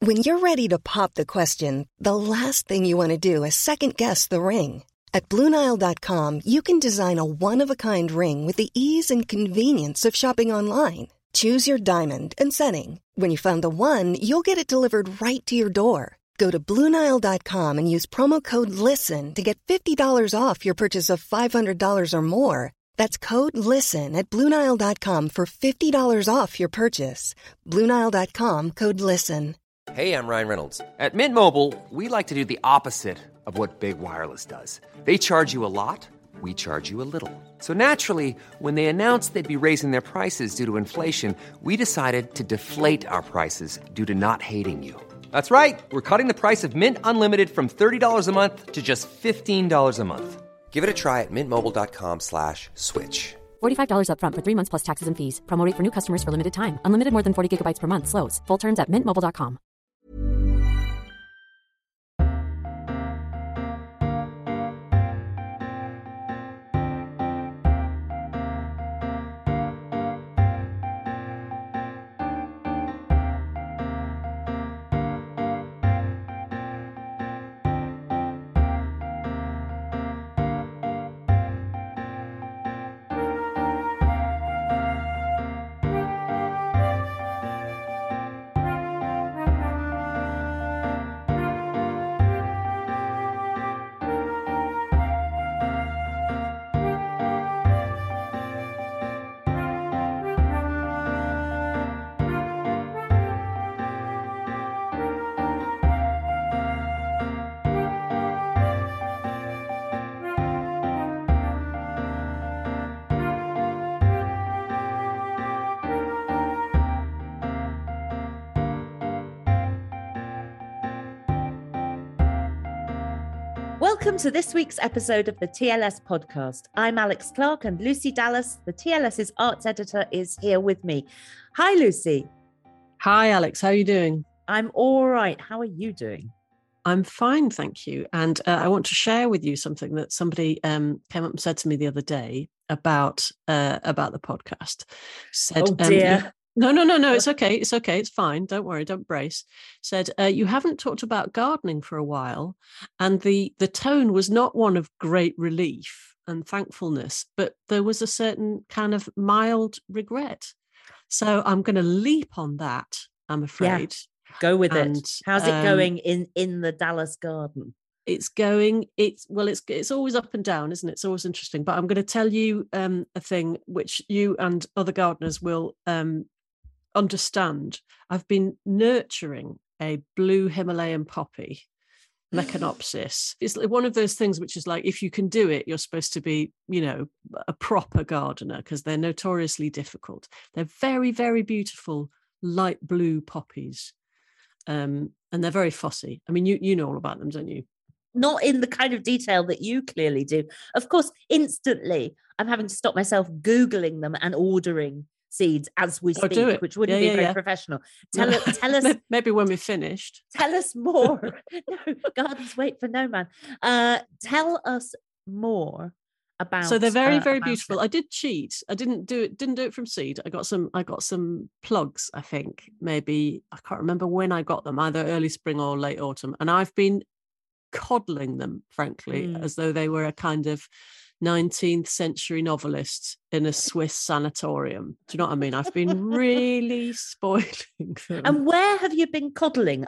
When you're ready to pop the question, the last thing you want to do is second-guess the ring. At BlueNile.com, you can design a one-of-a-kind ring with the ease and convenience of shopping online. Choose your diamond and setting. When you find the one, you'll get it delivered right to your door. Go to BlueNile.com and use promo code LISTEN to get $50 off your purchase of $500 or more. That's code LISTEN at BlueNile.com for $50 off your purchase. BlueNile.com, code LISTEN. Hey, I'm Ryan Reynolds. At Mint Mobile, we like to do the opposite of what Big Wireless does. They charge you a lot, we charge you a little. So naturally, when they announced they'd be raising their prices due to inflation, we decided to deflate our prices due to not hating you. That's right. We're cutting the price of Mint Unlimited from $30 a month to just $15 a month. Give it a try at mintmobile.com/switch. $45 up front for 3 months plus taxes and fees. Promo rate for new customers for limited time. Unlimited more than 40 gigabytes per month. Slows full terms at mintmobile.com. Welcome to this week's episode of the TLS podcast. I'm Alex Clark and Lucy Dallas, the TLS's arts editor, is here with me. Hi, Lucy. Hi, Alex. How are you doing? I'm all right. How are you doing? I'm fine, thank you. And I want to share with you something that somebody came up and said to me the other day about the podcast. Said, oh, dear. No. It's okay. It's okay. It's fine. Don't worry. Don't brace. Said, you haven't talked about gardening for a while. And the tone was not one of great relief and thankfulness, but there was a certain kind of mild regret. So I'm going to leap on that, I'm afraid. Yeah, go with it. How's it going in the Dallas garden? It's always up and down, isn't it? It's always interesting. But I'm going to tell you a thing which you and other gardeners will understand. I've been nurturing a blue Himalayan poppy, Meconopsis. It's one of those things which is like, if you can do it, you're supposed to be, a proper gardener, because they're notoriously difficult. They're very, very beautiful, light blue poppies. And they're very fussy. I mean, you know all about them, don't you? Not in the kind of detail that you clearly do. Of course, instantly, I'm having to stop myself Googling them and ordering seeds as we speak, which wouldn't be very professional. Tell us. Maybe when we're finished. Tell us more. No, gardens wait for no man. Tell us more about. So they're very, very beautiful. I did cheat. I didn't do it from seed. I got some plugs, I think. Maybe I can't remember when I got them, either early spring or late autumn. And I've been coddling them, frankly, as though they were a kind of 19th century novelist in a Swiss sanatorium. Do you know what I mean? I've been really spoiling them. And where have you been coddling?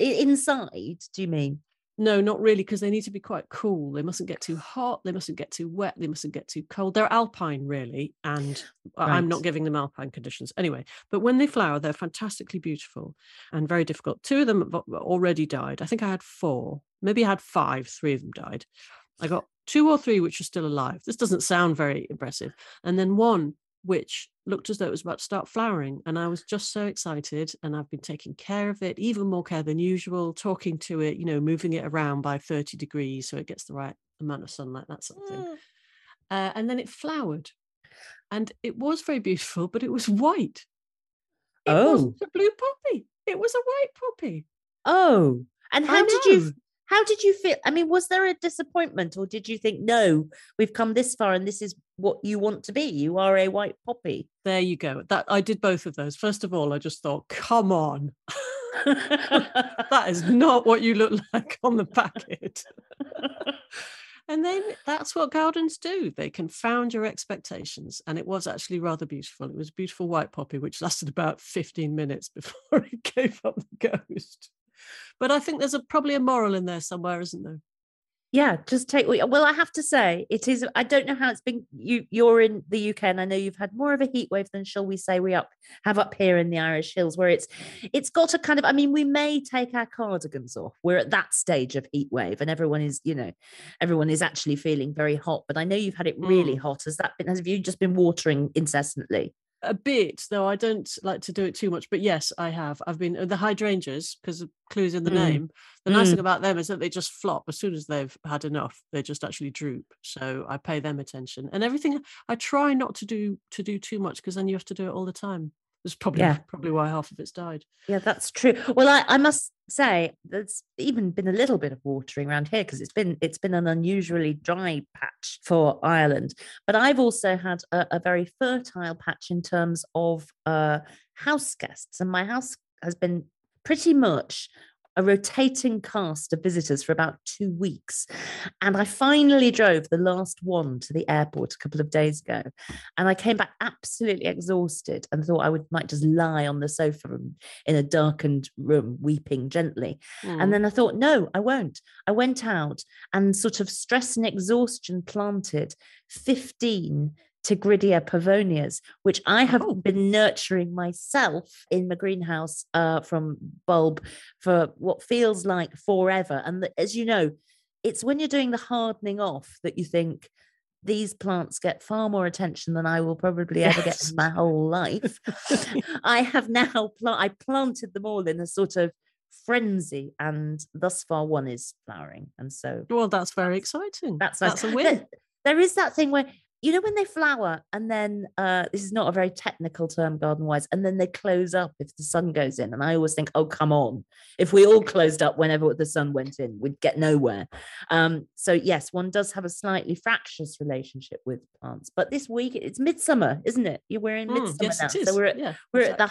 Inside, do you mean? No, not really, because they need to be quite cool. They mustn't get too hot. They mustn't get too wet. They mustn't get too cold. They're alpine, really, and right. I'm not giving them alpine conditions. Anyway, but when they flower, they're fantastically beautiful and very difficult. 2 of them have already died. I think I had 4. Maybe I had 5. 3 of them died. I got 2 or 3 which are still alive. This doesn't sound very impressive. And then 1 which looked as though it was about to start flowering. And I was just so excited. And I've been taking care of it, even more care than usual, talking to it, moving it around by 30 degrees so it gets the right amount of sunlight, that sort of thing. And then it flowered. And it was very beautiful, but it was white. It wasn't a blue poppy. It was a white poppy. Oh, and how did you feel? I mean, was there a disappointment, or did you think, no, we've come this far and this is what you want to be? You are a white poppy. There you go. That I did both of those. First of all, I just thought, come on. That is not what you look like on the packet. And then that's what Gowdens do. They confound your expectations. And it was actually rather beautiful. It was beautiful white poppy, which lasted about 15 minutes before it gave up the ghost. But I think there's probably a moral in there somewhere, isn't there? Yeah, just take. Well, I have to say, it is. I don't know how it's been. You're in the UK, and I know you've had more of a heat wave than, shall we say, we have up here in the Irish Hills, where it's got a kind of. I mean, we may take our cardigans off. We're at that stage of heat wave, and everyone is actually feeling very hot. But I know you've had it really hot. Have you just been watering incessantly? A bit, though I don't like to do it too much. But yes, I have. I've been the hydrangeas, because the clue's in the name. The nice thing about them is that they just flop as soon as they've had enough. They just actually droop. So I pay them attention, and everything. I try not to do too much, because then you have to do it all the time. That's probably why half of it's died. Yeah, that's true. Well, I must say there's even been a little bit of watering around here, because it's been an unusually dry patch for Ireland. But I've also had a very fertile patch in terms of house guests, and my house has been pretty much a rotating cast of visitors for about 2 weeks. And I finally drove the last one to the airport a couple of days ago. And I came back absolutely exhausted and thought I might just lie on the sofa in a darkened room, weeping gently. And then I thought, no, I won't. I went out and sort of stress and exhaustion planted 15 Tigridia pavonias, which I have been nurturing myself in my greenhouse from bulb for what feels like forever. And as you know, it's when you're doing the hardening off that you think these plants get far more attention than I will probably ever get in my whole life. I have now I planted them all in a sort of frenzy, and thus far one is flowering. And so, well, that's very exciting. That's a win. There is that thing where, you know, when they flower and then this is not a very technical term garden wise, and then they close up if the sun goes in. And I always think, oh, come on. If we all closed up whenever the sun went in, we'd get nowhere. So yes, one does have a slightly fractious relationship with plants. But this week it's midsummer, isn't it? We're in midsummer now. So we're at the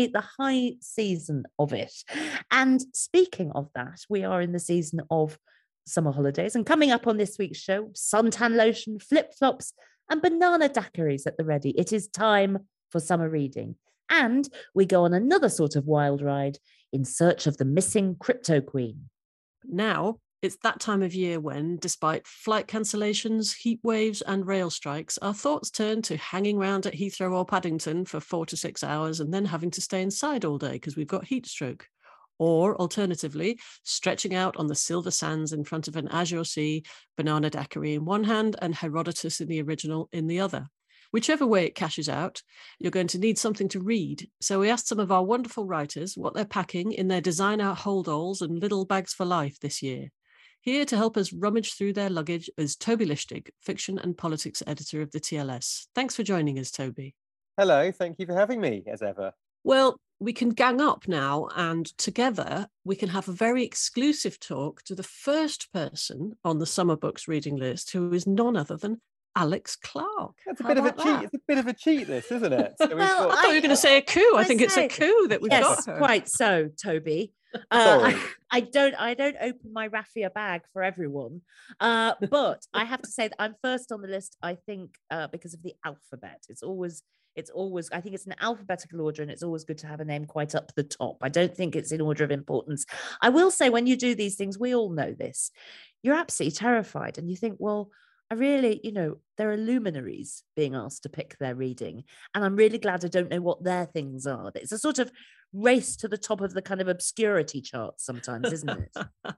high season of it. And speaking of that, we are in the season of summer holidays, and coming up on this week's show, suntan lotion, flip-flops, and banana daiquiris at the ready. It is time for summer reading. And we go on another sort of wild ride in search of the missing crypto queen. Now, it's that time of year when, despite flight cancellations, heat waves, and rail strikes, our thoughts turn to hanging around at Heathrow or Paddington for 4 to 6 hours and then having to stay inside all day because we've got heat stroke. Or alternatively, stretching out on the silver sands in front of an azure sea, banana daiquiri in one hand and Herodotus in the original in the other. Whichever way it cashes out, you're going to need something to read. So we asked some of our wonderful writers what they're packing in their designer holdalls and little bags for life this year. Here to help us rummage through their luggage is Toby Lichtig, fiction and politics editor of the TLS. Thanks for joining us, Toby. Hello, thank you for having me, as ever. Well, we can gang up now, and together we can have a very exclusive talk to the first person on the Summer Books reading list, who is none other than Alex Clark. That's a bit of a cheat. It's a bit of a cheat, this, isn't it? So I thought you were going to say a coup. I think it's a coup that we've got her. Quite so, Toby. I don't open my raffia bag for everyone, but I have to say that I'm first on the list. I think because of the alphabet. It's always. I think it's an alphabetical order, and it's always good to have a name quite up the top. I don't think it's in order of importance. I will say, when you do these things, we all know this. You're absolutely terrified, and you think, well, I really, there are luminaries being asked to pick their reading, and I'm really glad I don't know what their things are. It's a sort of race to the top of the kind of obscurity charts sometimes, isn't it?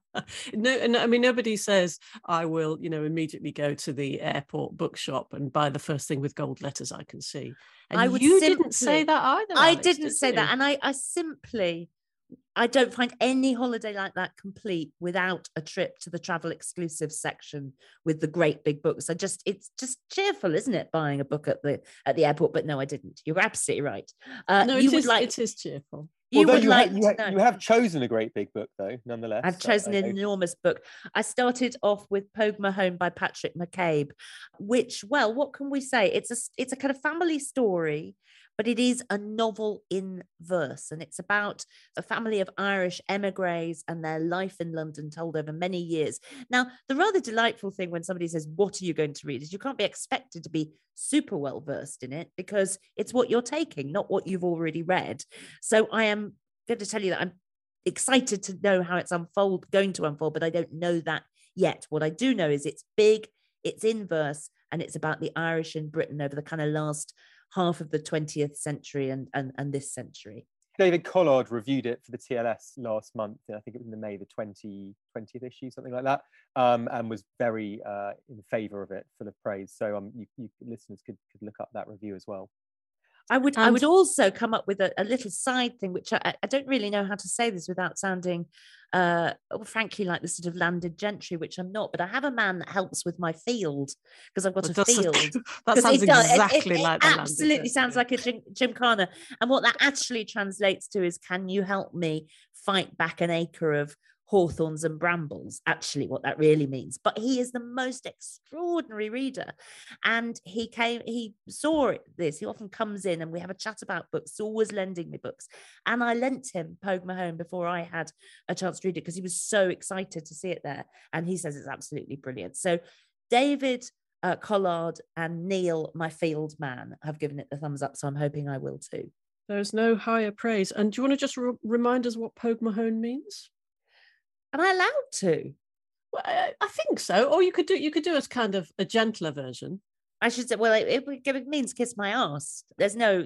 No, I mean, nobody says I will, immediately go to the airport bookshop and buy the first thing with gold letters I can see. And didn't say that either. I didn't say that, and I don't find any holiday like that complete without a trip to the travel exclusive section with the great big books. It's just cheerful, isn't it? Buying a book at the airport. But no, I didn't. You're absolutely right. It is cheerful. You have chosen a great big book, though, nonetheless. I've chosen an enormous book. I started off with Pogue Mahone by Patrick McCabe, which, well, what can we say? It's a kind of family story, but it is a novel in verse, and it's about a family of Irish emigres and their life in London told over many years. Now, the rather delightful thing when somebody says, what are you going to read, is you can't be expected to be super well versed in it, because it's what you're taking, not what you've already read. So I am going to tell you that I'm excited to know how it's going to unfold, but I don't know that yet. What I do know is it's big, it's in verse, and it's about the Irish in Britain over the kind of last half of the 20th century and this century. David Collard reviewed it for the TLS last month. I think it was in May the 20th issue, something like that, and was very in favour of it, full of praise. So you listeners could look up that review as well. I would also come up with a little side thing, which I don't really know how to say this without sounding, frankly, like the sort of landed gentry, which I'm not. But I have a man that helps with my field, because I've got a field. That sounds exactly like the landed absolutely sounds like a gymkhana. And what that actually translates to is, can you help me fight back an acre of hawthorns and brambles, actually what that really means. But he is the most extraordinary reader, and he saw this. He often comes in and we have a chat about books, always lending me books, and I lent him Pogue Mahone before I had a chance to read it, because he was so excited to see it there, and he says it's absolutely brilliant. So David Collard and Neil, my field man, have given it the thumbs up, so I'm hoping I will too. There's no higher praise. And do you want to just remind us what Pogue Mahone means? Am I allowed to? Well, I think so. Or you could do as kind of a gentler version. I should say, well, it means kiss my ass. There's no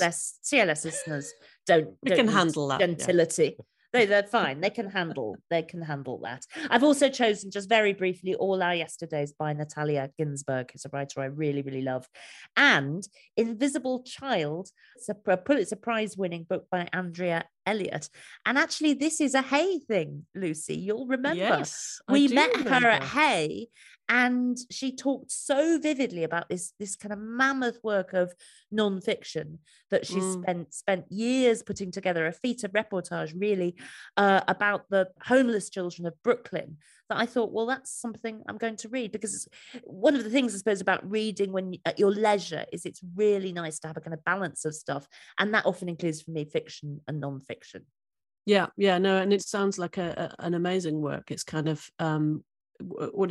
TLS listeners don't can handle that gentility. Yeah. They're fine. They can handle that. I've also chosen, just very briefly, All Our Yesterdays by Natalia Ginzburg, who's a writer I really, really love. And Invisible Child, it's a Pulitzer Prize-winning book by Andrea Elliott. And actually, this is a Hay thing, Lucy. You'll remember. Yes, we met her at Hay, and she talked so vividly about this kind of mammoth work of non-fiction that she spent years putting together, a feat of reportage, really, about the homeless children of Brooklyn, that I thought, well, that's something I'm going to read, because one of the things, I suppose, about reading when at your leisure is it's really nice to have a kind of balance of stuff, and that often includes, for me, fiction and non-fiction. Yeah, no, and it sounds like an amazing work. It's kind of what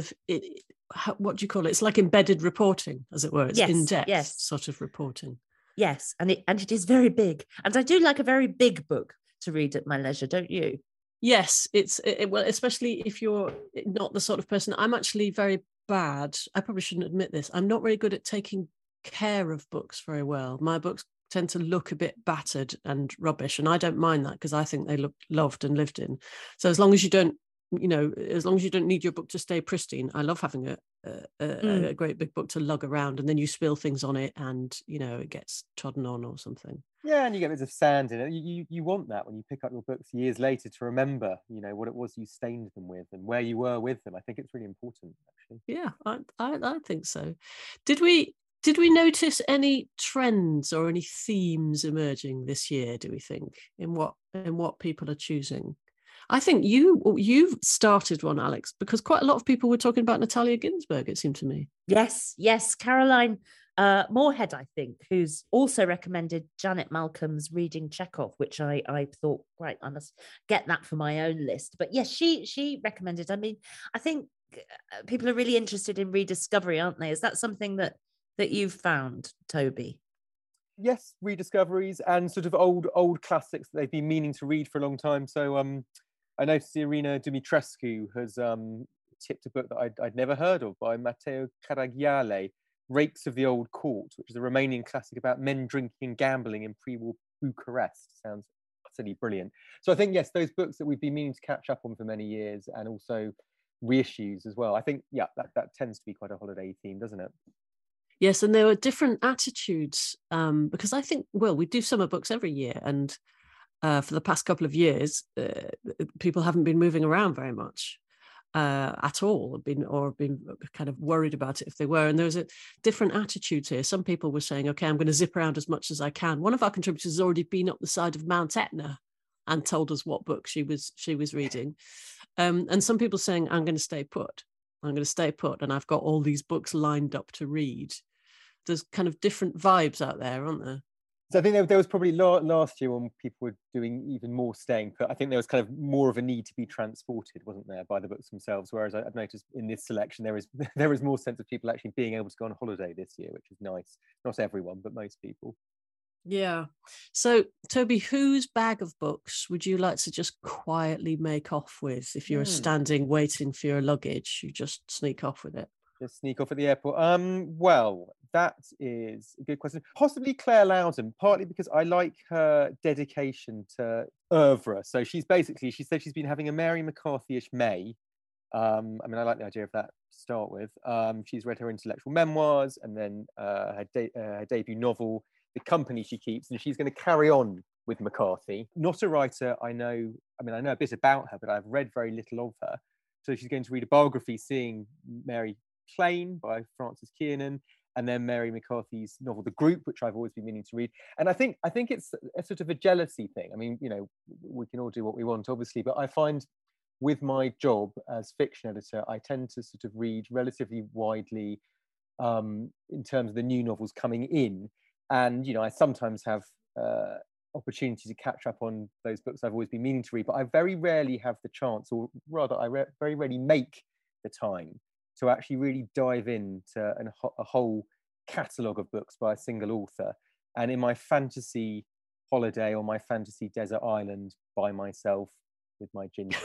do you call it? It's like embedded reporting, as it were. It's in-depth sort of reporting. Yes, and it is very big, and I do like a very big book to read at my leisure, don't you? Yes, well, especially if you're not the sort of person. I'm actually very bad. I probably shouldn't admit this. I'm not very good at taking care of books very well. My books tend to look a bit battered and rubbish, and I don't mind that, because I think they look loved and lived in. So as long as you don't need your book to stay pristine, I love having a great big book to lug around, and then you spill things on it and it gets trodden on or something. Yeah, and you get bits of sand in it. You want that when you pick up your books years later, to remember what it was you stained them with and where you were with them. I think it's really important, actually. Yeah, I think so. Did we notice any trends or any themes emerging this year, do we think, in what people are choosing? I think you've started one, Alex, because quite a lot of people were talking about Natalia Ginzburg, it seemed to me. Yes. Caroline Moorhead, I think, who's also recommended Janet Malcolm's Reading Chekhov, which I thought, right, I must get that for my own list. But yes, she recommended. I mean, I think people are really interested in rediscovery, aren't they? Is that something that you've found, Toby? Yes, rediscoveries and sort of old classics that they've been meaning to read for a long time. So I noticed Irina Dumitrescu has tipped a book that I'd never heard of by Matteo Caragiale, Rakes of the Old Court, which is a Romanian classic about men drinking and gambling in pre-war Bucharest. Sounds utterly brilliant. So I think, yes, those books that we've been meaning to catch up on for many years, and also reissues as well. I think, yeah, that tends to be quite a holiday theme, doesn't it? Yes, and there were different attitudes, because I think, well, we do summer books every year, and for the past couple of years, people haven't been moving around very much at all, been kind of worried about it if they were. And there was a different attitude here. Some people were saying, okay, I'm going to zip around as much as I can. One of our contributors has already been up the side of Mount Etna and told us what book she was reading. And some people saying, I'm going to stay put. And I've got all these books lined up to read. There's kind of different vibes out there, aren't there? So I think there was probably last year when people were doing even more staying put. I think there was kind of more of a need to be transported, wasn't there, by the books themselves? Whereas I've noticed in this selection there is more sense of people actually being able to go on holiday this year, which is nice. Not everyone, but most people. Yeah. So, Toby, whose bag of books would you like to just quietly make off with? If you're standing waiting for your luggage, you just sneak off with it. Just sneak off at the airport. Well, that is a good question. Possibly Claire Loudon, partly because I like her dedication to oeuvre. So she said she's been having a Mary McCarthy-ish May. I mean, I like the idea of that to start with. She's read her intellectual memoirs and then her debut novel, The Company She Keeps, and she's going to carry on with McCarthy. Not a writer I know a bit about her, but I've read very little of her. So she's going to read a biography, Seeing Mary Plain by Frances Kiernan, and then Mary McCarthy's novel The Group, which I've always been meaning to read. And I think it's a sort of a jealousy thing. I mean, we can all do what we want, obviously, but I find with my job as fiction editor, I tend to sort of read relatively widely in terms of the new novels coming in. And, I sometimes have opportunity to catch up on those books I've always been meaning to read, but I very rarely have the chance, or rather very rarely make the time to actually really dive into a whole catalogue of books by a single author. And in my fantasy holiday or my fantasy desert island by myself with my ginger.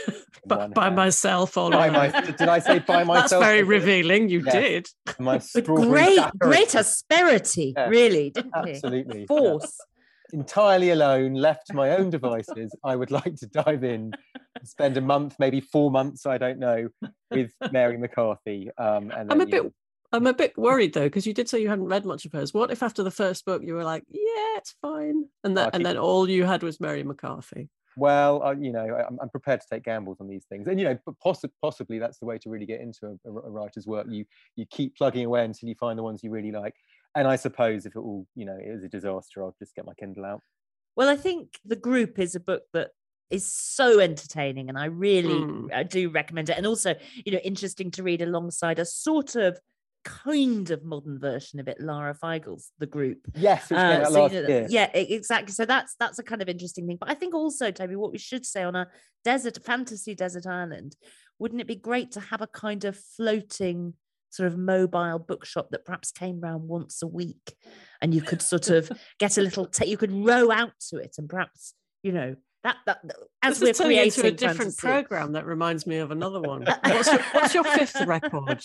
by myself, did I say by myself? That's very revealing. You did. My great asperity, really, didn't he? Absolutely. Force. Entirely alone, left to my own devices, I would like to dive in and spend a month, maybe 4 months, I don't know, with Mary McCarthy. And then, I'm a bit worried though, because you did say you hadn't read much of hers. What if after the first book you were like, yeah, it's fine, and then all you had was Mary McCarthy? Well, I'm prepared to take gambles on these things, and possibly that's the way to really get into a writer's work. You keep plugging away until you find the ones you really like. And I suppose if it all, is a disaster, I'll just get my Kindle out. Well, I think The Group is a book that is so entertaining, and I do recommend it. And also, interesting to read alongside a sort of kind of modern version of it, Lara Feigel's The Group. Yes, which came out last year. Yeah, exactly. So that's a kind of interesting thing. But I think also, Toby, what we should say on a fantasy desert island, wouldn't it be great to have a kind of floating sort of mobile bookshop that perhaps came round once a week, and you could sort of get a little you could row out to it, and perhaps that as we're creating into a different program, that reminds me of another one. What's your fifth record?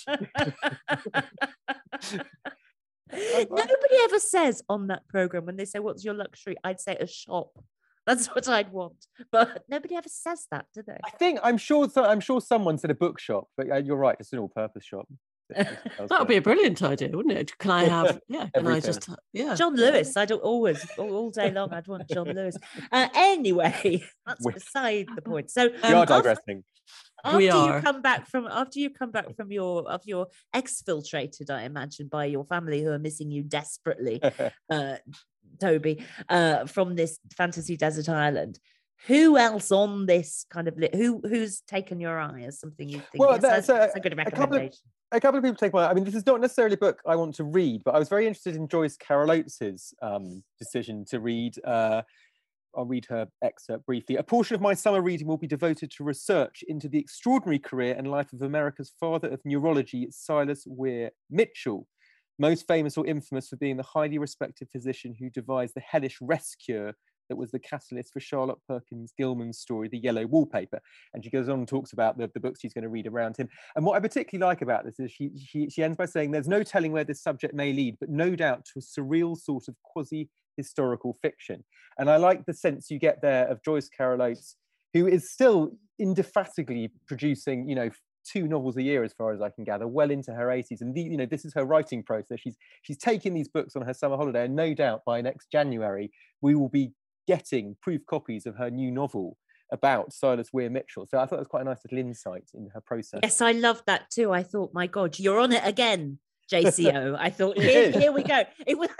Nobody ever says on that program, when they say what's your luxury, I'd say a shop. That's what I'd want, but nobody ever says that, do they? I'm sure someone said a bookshop, but you're right, it's an all-purpose shop. That would be a brilliant idea, wouldn't it? Can I have? Yeah. Can I just? Yeah. John Lewis. I don't always all day long. I'd want John Lewis. Anyway, that's beside the point. So we are digressing. After you come back from your exfiltrated, I imagine, by your family who are missing you desperately, Toby, from this fantasy desert island. Who else on this kind of who's taken your eye as something you think? Well, that's a good recommendation. A couple of people take my eye. I mean, this is not necessarily a book I want to read, but I was very interested in Joyce Carol Oates's decision to read. I'll read her excerpt briefly. A portion of my summer reading will be devoted to research into the extraordinary career and life of America's father of neurology, Silas Weir Mitchell, most famous or infamous for being the highly respected physician who devised the hellish rest cure that was the catalyst for Charlotte Perkins Gilman's story, The Yellow Wallpaper. And she goes on and talks about the books she's going to read around him. And what I particularly like about this is she ends by saying, there's no telling where this subject may lead, but no doubt to a surreal sort of quasi-historical fiction. And I like the sense you get there of Joyce Carol Oates, who is still indefatigably producing, 2 novels a year, as far as I can gather, well into her 80s. And this is her writing process. She's taking these books on her summer holiday, and no doubt by next January, we will be getting proof copies of her new novel about Silas Weir Mitchell. So I thought it was quite a nice little insight into her process. Yes, I loved that too. I thought, my God, you're on it again, JCO. I thought, here we go. It was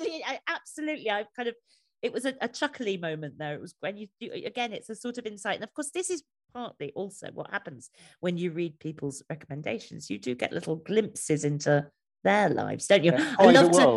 it was a chuckly moment there. It was when you do, again, it's a sort of insight. And of course, this is partly also what happens when you read people's recommendations. You do get little glimpses into their lives, don't you? Yeah,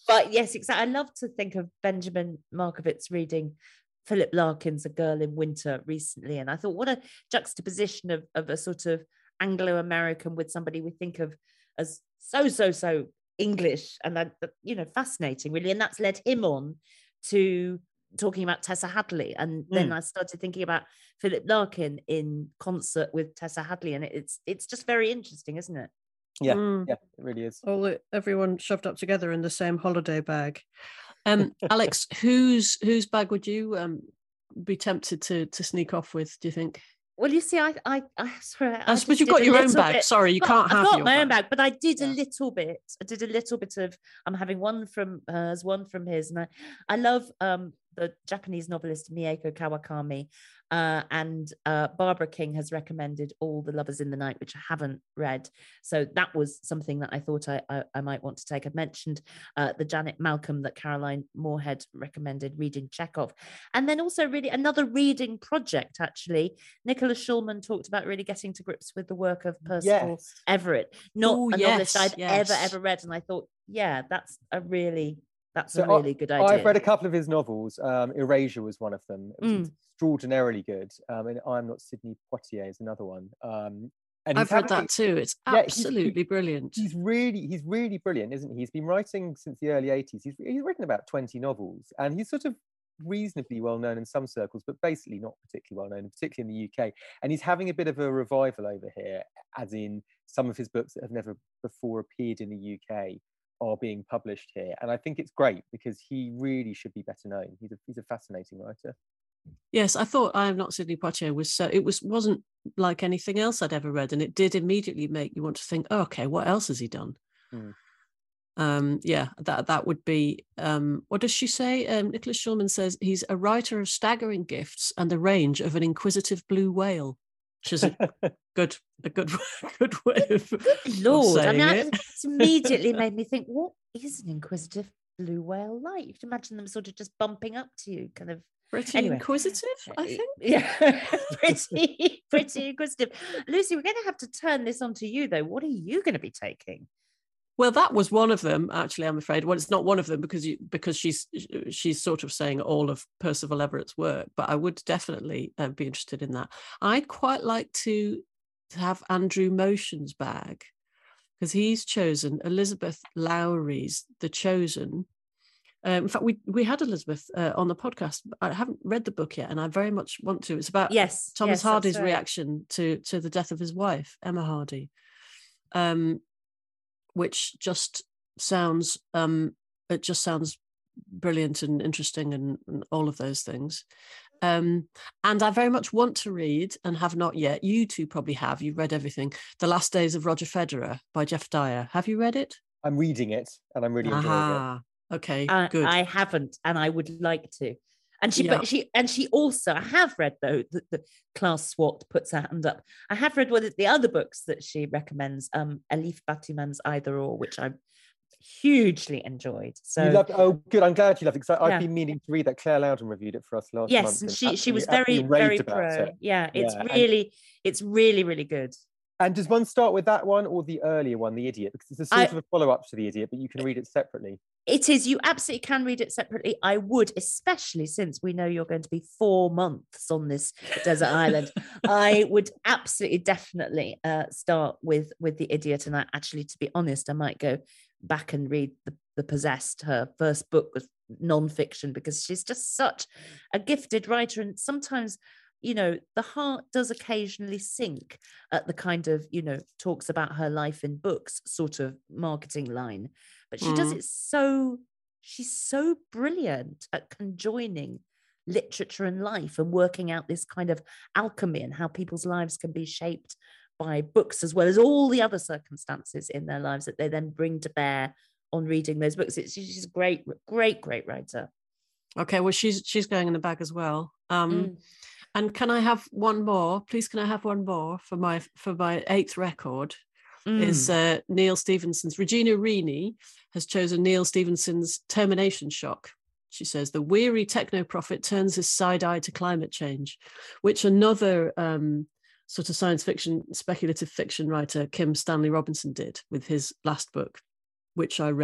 But yes, exactly. I love to think of Benjamin Markovits reading Philip Larkin's A Girl in Winter recently, and I thought, what a juxtaposition of a sort of Anglo-American with somebody we think of as so English, and that, fascinating really. And that's led him on to talking about Tessa Hadley, and then I started thinking about Philip Larkin in concert with Tessa Hadley, and it's just very interesting, isn't it? Yeah, it really is. Everyone shoved up together in the same holiday bag. Alex, whose bag would you be tempted to sneak off with, do you think? Well, you see, I suppose you've got your own bag. Sorry, you can't have your bag. I've got my own bag, but I did a little bit. I did a little bit of. I'm having one from hers, one from his, and I love the Japanese novelist Mieko Kawakami, and Barbara King has recommended All the Lovers in the Night, which I haven't read. So that was something that I thought I might want to take. I've mentioned the Janet Malcolm that Caroline Moorhead recommended, reading Chekhov. And then also really another reading project, actually. Nicholas Schulman talked about really getting to grips with the work of Percival Everett, not a novelist I'd ever read. And I thought, that's a really good idea. I've read a couple of his novels. Erasure was one of them. It was extraordinarily good. And I'm Not Sidney Poitier is another one. And I've read that too. It's absolutely brilliant. He's really brilliant, isn't he? He's been writing since the early 80s. He's written about 20 novels, and he's sort of reasonably well known in some circles, but basically not particularly well known, particularly in the UK. And he's having a bit of a revival over here, as in some of his books that have never before appeared in the UK are being published here, and I think it's great because he really should be better known. He's a fascinating writer. Yes, I thought I Am Not Sidney Poitier wasn't like anything else I'd ever read, and it did immediately make you want to think, oh, okay, what else has he done? That would be what does she say? Nicholas Schulman says he's a writer of staggering gifts and the range of an inquisitive blue whale. Which is a good way of Lord. saying it's immediately made me think, what is an inquisitive blue whale like? You can imagine them sort of just bumping up to you, kind of pretty inquisitive, I think. Yeah, pretty inquisitive. Lucy, we're going to have to turn this on to you, though. What are you going to be taking? Well, that was one of them, actually, I'm afraid. Well, it's not one of them because she's sort of saying all of Percival Everett's work, but I would definitely be interested in that. I'd quite like to have Andrew Motion's bag, because he's chosen Elizabeth Lowry's The Chosen. In fact, we had Elizabeth on the podcast. I haven't read the book yet, and I very much want to. It's about Thomas Hardy's reaction to the death of his wife, Emma Hardy. Which just sounds brilliant and interesting and all of those things. And I very much want to read, and have not yet. You two probably have. You've read everything. The Last Days of Roger Federer by Jeff Dyer. Have you read it? I'm reading it, and I'm really enjoying it. Okay, good. I haven't, and I would like to. And she also, I have read though the Klaus Swart puts her hand up. I have read one of the other books that she recommends, Elif Batuman's Either Or, which I've hugely enjoyed. So you loved, good. I'm glad you loved it, because I've been meaning to read that. Claire Loudon reviewed it for us last month. Yes, and she was very pro. Yeah, it's really good. And does one start with that one or the earlier one, The Idiot? Because it's a sort of a follow-up to The Idiot, but you can read it separately. It is. You absolutely can read it separately. I would, especially since we know you're going to be 4 months on this desert island. I would absolutely, definitely start with The Idiot. And actually, to be honest, I might go back and read The Possessed. Her first book was non-fiction, because she's just such a gifted writer. And sometimes, the heart does occasionally sink at the kind of, talks about her life in books sort of marketing line. But she does it she's so brilliant at conjoining literature and life, and working out this kind of alchemy and how people's lives can be shaped by books, as well as all the other circumstances in their lives that they then bring to bear on reading those books. She's a great writer. Okay, well, she's going in the bag as well. And can I have one more? Please, can I have one more for my 8th record? Is Neil Stephenson's. Regina Rini has chosen Neil Stephenson's Termination Shock. She says, the weary techno-prophet turns his side eye to climate change, which another sort of science fiction, speculative fiction writer, Kim Stanley Robinson, did with his last book, which I read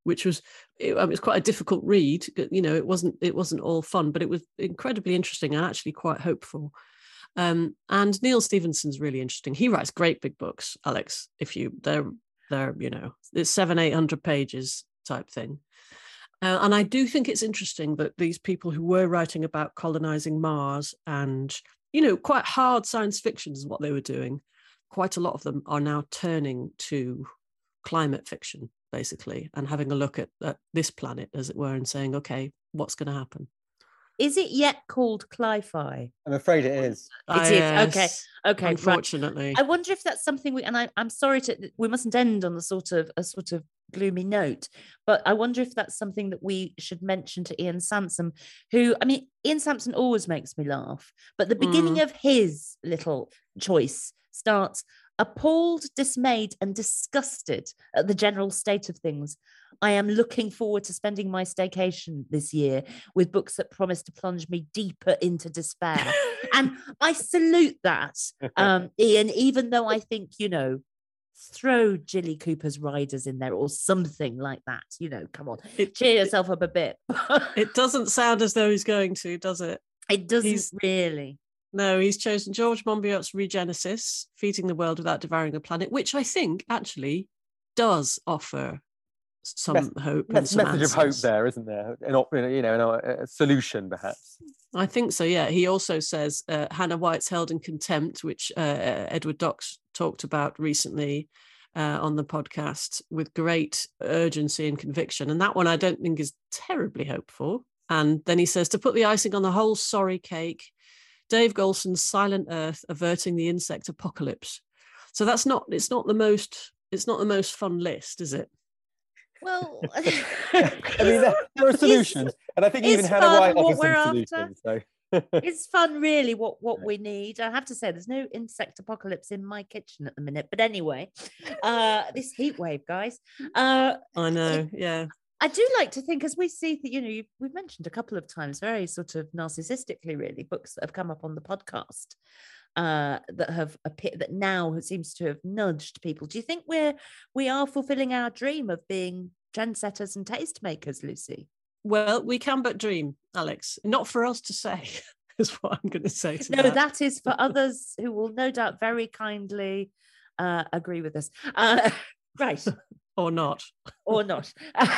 which was it was quite a difficult read. You know, it wasn't all fun, but it was incredibly interesting and actually quite hopeful. And Neil Stephenson's really interesting. He writes great big books, Alex. They're you know, it's 700-800 pages type thing. And I do think it's interesting that these people who were writing about colonizing Mars and, you know, quite hard science fiction is what they were doing. Quite a lot of them are now turning to climate fiction, basically, and having a look at this planet, as it were, and saying, okay, what's going to happen? Is it yet called Cli-Fi? I'm afraid it is. It is. Okay. Unfortunately, right. I wonder if that's something I'm sorry we mustn't end on a sort of gloomy note, but I wonder if that's something that we should mention to Ian Samson, who, I mean, Ian Samson always makes me laugh, but the beginning of his little choice starts: appalled, dismayed, and disgusted at the general state of things. I am looking forward to spending my staycation this year with books that promise to plunge me deeper into despair. And I salute that, Ian, even though I think, you know, throw Jilly Cooper's Riders in there or something like that. You know, come on, cheer yourself up a bit. It doesn't sound as though he's going to, does it? It doesn't really. No, he's chosen George Monbiot's Regenesis, Feeding the World Without Devouring the Planet, which I think actually does offer some hope. That's a message of hope there, isn't there? A solution, perhaps. I think so, yeah. He also says Hannah White's Held in Contempt, which Edward Docks talked about recently on the podcast with great urgency and conviction. And that one I don't think is terribly hopeful. And then he says, to put the icing on the whole sorry cake, Dave Golson's Silent Earth, Averting the Insect Apocalypse. So it's not the most fun list, is it? Well, I mean, there are solutions, and I think even Hannah White offers some solutions. So. It's fun, really, what we need. I have to say, there's no insect apocalypse in my kitchen at the minute. But anyway, this heat wave, guys. I know, yeah. I do like to think, as we see that, you know, we've mentioned a couple of times, very sort of narcissistically, really, books that have come up on the podcast that have appeared, that now seems to have nudged people. Do you think we are fulfilling our dream of being trendsetters and tastemakers, Lucy? Well, we can but dream, Alex. Not for us to say, is what I'm going to say to No, that is for others who will no doubt very kindly agree with us. Right. Or not. Or not.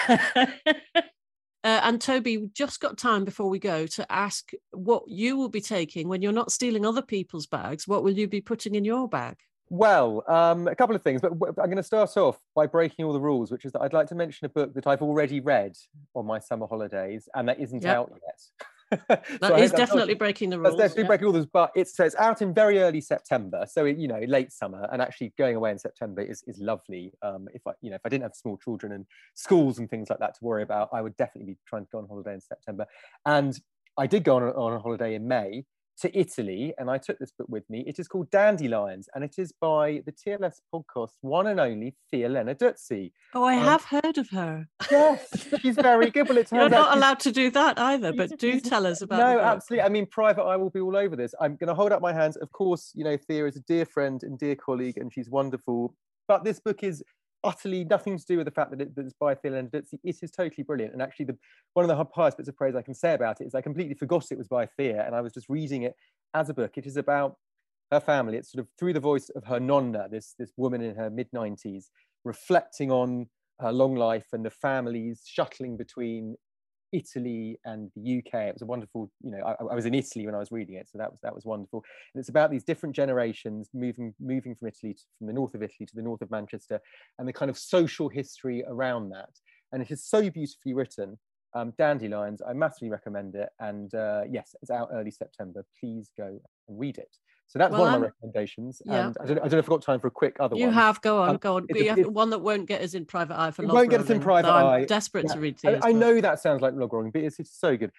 And Toby, we've just got time before we go to ask what you will be taking when you're not stealing other people's bags. What will you be putting in your bag? Well, a couple of things, but I'm going to start off by breaking all the rules, which is that I'd like to mention a book that I've already read on my summer holidays and that isn't out yet. That is definitely breaking the rules. That's definitely breaking all the rules, but it's out in very early September, so late summer, and actually going away in September is lovely. If I didn't have small children and schools and things like that to worry about, I would definitely be trying to go on holiday in September. And I did go on a holiday in May to Italy, and I took this book with me. It is called Dandelions, and it is by the TLS podcast's one and only Thea Lenarduzzi. Oh, I have heard of her. Yes, she's very good. Well, you're not allowed to do that either, but do tell us about it. No, absolutely. I mean, private, I will be all over this. I'm going to hold up my hands. Of course, Thea is a dear friend and dear colleague, and she's wonderful. But this book is utterly nothing to do with the fact that it's by Thea Lenarduzzi. It is totally brilliant. And actually, one of the highest bits of praise I can say about it is I completely forgot it was by Thea, and I was just reading it as a book. It is about her family. It's sort of through the voice of her nonna, this woman in her mid-90s, reflecting on her long life and the families shuttling between Italy and the UK. It was a wonderful, I was in Italy when I was reading it, so that was wonderful. And it's about these different generations moving from Italy, from the north of Italy to the north of Manchester, and the kind of social history around that. And it is so beautifully written. Dandelions, I massively recommend it. And yes, it's out early September. Please go and read it. So that's one of my recommendations. Yeah. And I don't know if I've got time for a quick other one. You have, go on. You have one that won't get us in private eye for log won't get us in private eye. I'm desperate to read I know that sounds like log rolling, but it's so good.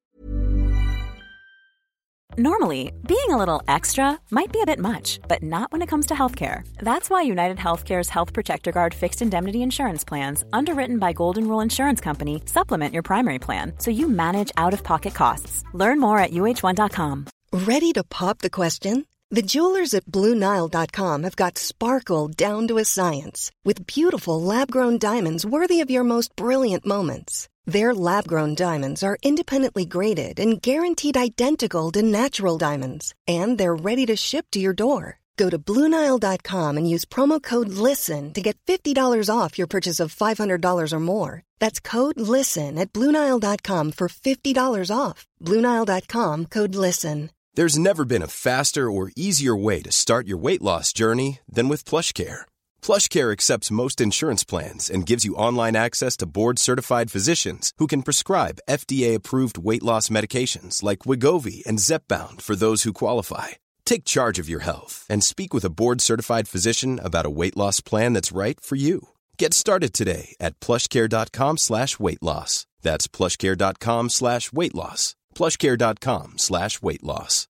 Normally, being a little extra might be a bit much, but not when it comes to healthcare. That's why United Healthcare's Health Protector Guard fixed indemnity insurance plans, underwritten by Golden Rule Insurance Company, supplement your primary plan so you manage out-of-pocket costs. Learn more at UH1.com. Ready to pop the question? The jewelers at BlueNile.com have got sparkle down to a science with beautiful lab-grown diamonds worthy of your most brilliant moments. Their lab-grown diamonds are independently graded and guaranteed identical to natural diamonds, and they're ready to ship to your door. Go to BlueNile.com and use promo code LISTEN to get $50 off your purchase of $500 or more. That's code LISTEN at BlueNile.com for $50 off. BlueNile.com, code LISTEN. There's never been a faster or easier way to start your weight loss journey than with PlushCare. PlushCare accepts most insurance plans and gives you online access to board-certified physicians who can prescribe FDA-approved weight loss medications like Wegovy and Zepbound for those who qualify. Take charge of your health and speak with a board-certified physician about a weight loss plan that's right for you. Get started today at plushcare.com/weight loss. That's plushcare.com/weight loss. plushcare.com/weight loss.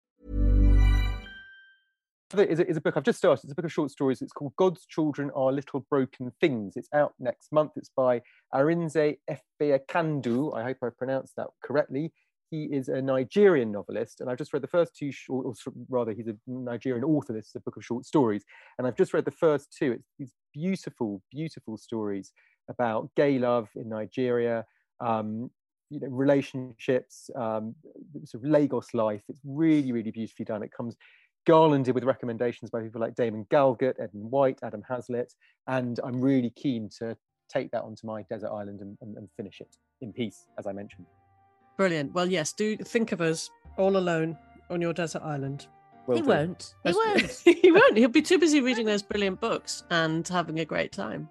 It's a book I've just started. It's a book of short stories. It's called God's Children Are Little Broken Things. It's out next month. It's by Arinze Efeakandu. I hope I pronounced that correctly. He is a Nigerian novelist, and I've just read the first two, he's a Nigerian author. This is a book of short stories, and I've just read the first two. It's these beautiful, beautiful stories about gay love in Nigeria, relationships, sort of Lagos life. It's really, really beautifully done. It comes garlanded with recommendations by people like Damon Galgut, Edmund White, Adam Hazlitt, and I'm really keen to take that onto my desert island and finish it in peace, as I mentioned. Brilliant. Well, yes, do think of us all alone on your desert island. He won't. He won't. He won't. He'll be too busy reading those brilliant books and having a great time.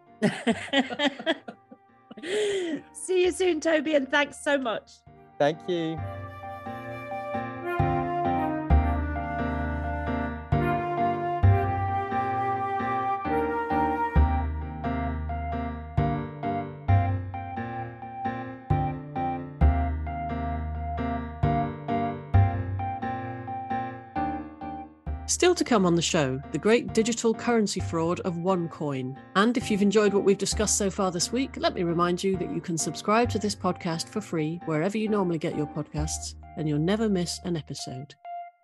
See you soon, Toby, and thanks so much. Thank you. Still to come on the show, the great digital currency fraud of OneCoin. And if you've enjoyed what we've discussed so far this week, let me remind you that you can subscribe to this podcast for free wherever you normally get your podcasts, and you'll never miss an episode.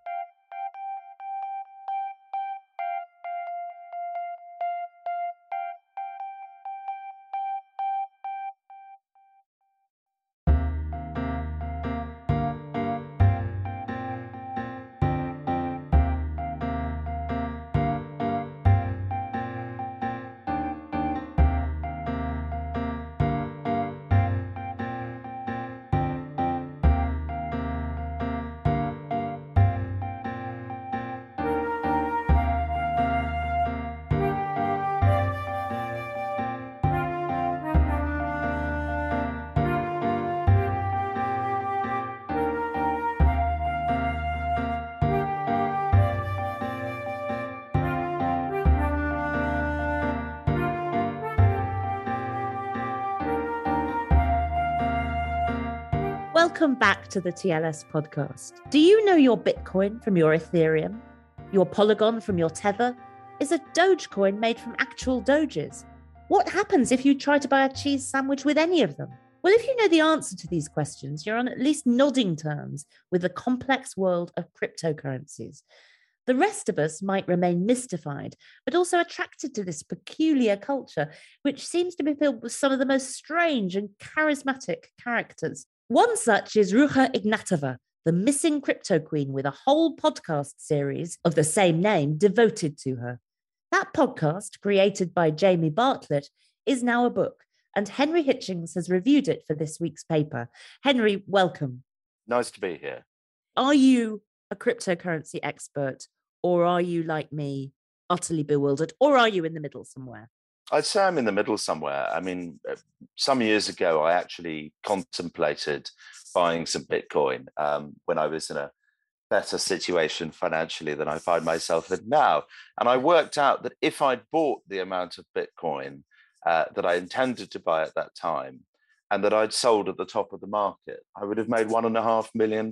Welcome back to the TLS podcast. Do you know your Bitcoin from your Ethereum? Your Polygon from your Tether? Is a Dogecoin made from actual Doges? What happens if you try to buy a cheese sandwich with any of them? Well, if you know the answer to these questions, you're on at least nodding terms with the complex world of cryptocurrencies. The rest of us might remain mystified, but also attracted to this peculiar culture, which seems to be filled with some of the most strange and charismatic characters. One such is Ruja Ignatova, the missing crypto queen, with a whole podcast series of the same name devoted to her. That podcast, created by Jamie Bartlett, is now a book, and Henry Hitchings has reviewed it for this week's paper. Henry, welcome. Nice to be here. Are you a cryptocurrency expert, or are you, like me, utterly bewildered, or are you in the middle somewhere? I'd say I'm in the middle somewhere. I mean, some years ago, I actually contemplated buying some Bitcoin when I was in a better situation financially than I find myself in now. And I worked out that if I'd bought the amount of Bitcoin that I intended to buy at that time, and that I'd sold at the top of the market, I would have made £1.5 million.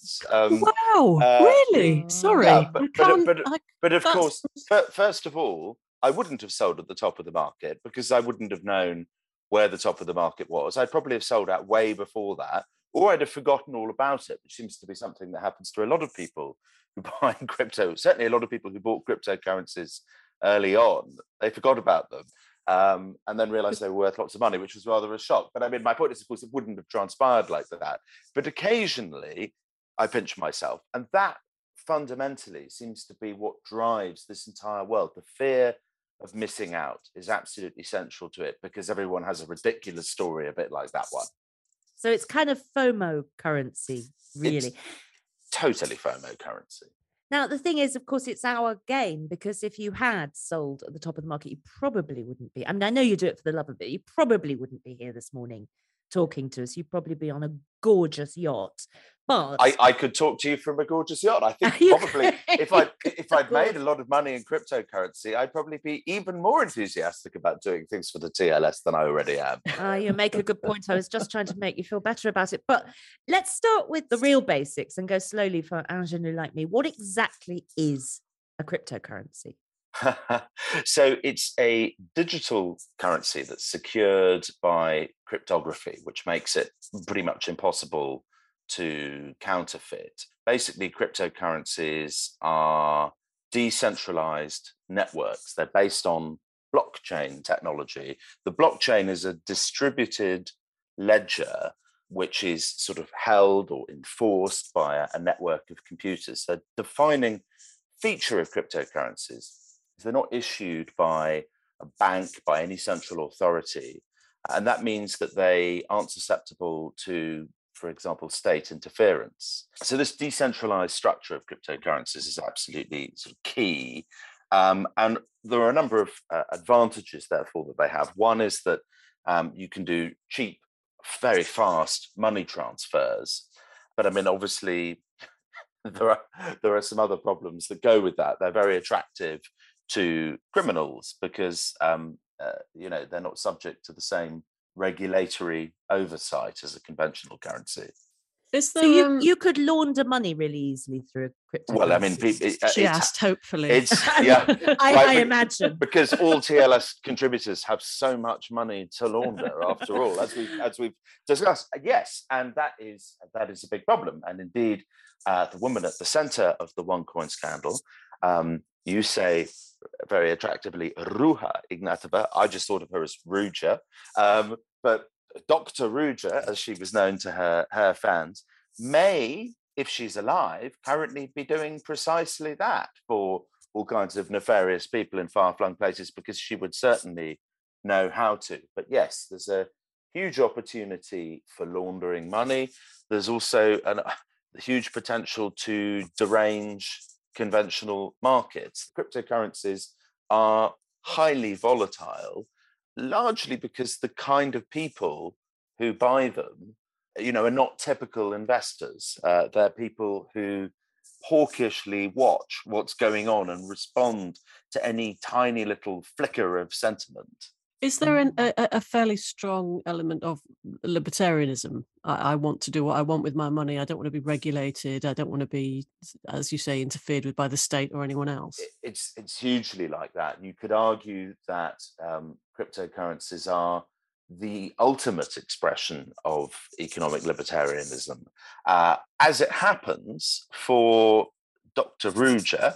Wow, really? Sorry. Yeah, but of course, first of all, I wouldn't have sold at the top of the market because I wouldn't have known where the top of the market was. I'd probably have sold out way before that, or I'd have forgotten all about it, which seems to be something that happens to a lot of people who buy crypto. Certainly a lot of people who bought cryptocurrencies early on, they forgot about them. And then realized they were worth lots of money, which was rather a shock. But I mean, my point is, of course, it wouldn't have transpired like that. But occasionally I pinch myself. And that fundamentally seems to be what drives this entire world. The fear of missing out is absolutely central to it, because everyone has a ridiculous story a bit like that one. So it's kind of FOMO currency, really. It's totally FOMO currency. Now, the thing is, of course, it's our game, because if you had sold at the top of the market, you probably wouldn't be. I mean, I know you do it for the love of it. You probably wouldn't be here this morning talking to us. You'd probably be on a gorgeous yacht. But I could talk to you from a gorgeous yacht. I think probably if I'd made a lot of money in cryptocurrency, I'd probably be even more enthusiastic about doing things for the TLS than I already am. You make a good point. I was just trying to make you feel better about it. But let's start with the real basics and go slowly for ingenue like me. What exactly is a cryptocurrency? So it's a digital currency that's secured by cryptography, which makes it pretty much impossible to counterfeit. Basically, cryptocurrencies are decentralized networks. They're based on blockchain technology. The blockchain is a distributed ledger which is sort of held or enforced by a network of computers. The defining feature of cryptocurrencies is they're not issued by a bank, by any central authority. And that means that they aren't susceptible to, for example, state interference. So this decentralized structure of cryptocurrencies is absolutely sort of key. And there are a number of advantages, therefore, that they have. One is that you can do cheap, very fast money transfers. But I mean, obviously, there are some other problems that go with that. They're very attractive to criminals because they're not subject to the same regulatory oversight as a conventional currency. Is there, so you could launder money really easily through a crypto. Well, I mean, she asked, hopefully. I imagine, because all TLS contributors have so much money to launder. After all, as we've discussed, yes, and that is a big problem. And indeed, the woman at the centre of the OneCoin scandal, you say very attractively, Ruja Ignatova. I just thought of her as Ruja, but Dr. Ruja, as she was known to her fans, may, if she's alive, currently be doing precisely that for all kinds of nefarious people in far-flung places, because she would certainly know how to. But yes, there's a huge opportunity for laundering money. There's also a huge potential to derange conventional markets. Cryptocurrencies are highly volatile, largely because the kind of people who buy them, are not typical investors. They're people who hawkishly watch what's going on and respond to any tiny little flicker of sentiment. Is there a fairly strong element of libertarianism? I want to do what I want with my money. I don't want to be regulated. I don't want to be, as you say, interfered with by the state or anyone else. It's hugely like that. You could argue that cryptocurrencies are the ultimate expression of economic libertarianism. As it happens, for Dr. Ruja,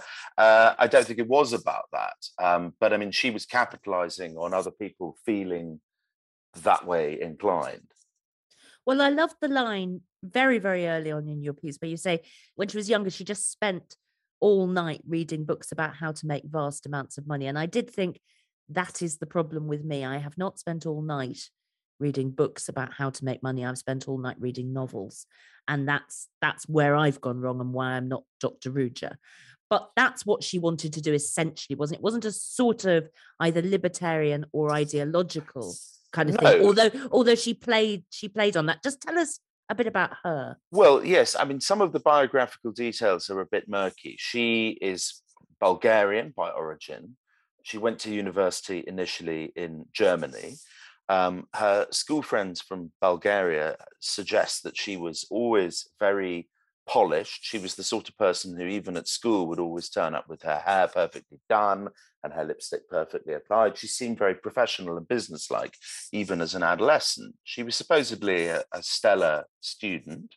I don't think it was about that. But I mean, she was capitalizing on other people feeling that way inclined. Well, I loved the line very, very early on in your piece where you say when she was younger, she just spent all night reading books about how to make vast amounts of money. And I did think that is the problem with me. I have not spent all night reading books about how to make money. I've spent all night reading novels. And that's where I've gone wrong and why I'm not Dr. Ruja. But that's what she wanted to do essentially, wasn't it? It wasn't a sort of either libertarian or ideological kind of thing. Although she played on that. Just tell us a bit about her. Well, yes. I mean, some of the biographical details are a bit murky. She is Bulgarian by origin. She went to university initially in Germany. Her school friends from Bulgaria suggest that she was always very polished. She was the sort of person who, even at school, would always turn up with her hair perfectly done and her lipstick perfectly applied. She seemed very professional and businesslike, even as an adolescent. She was supposedly a stellar student.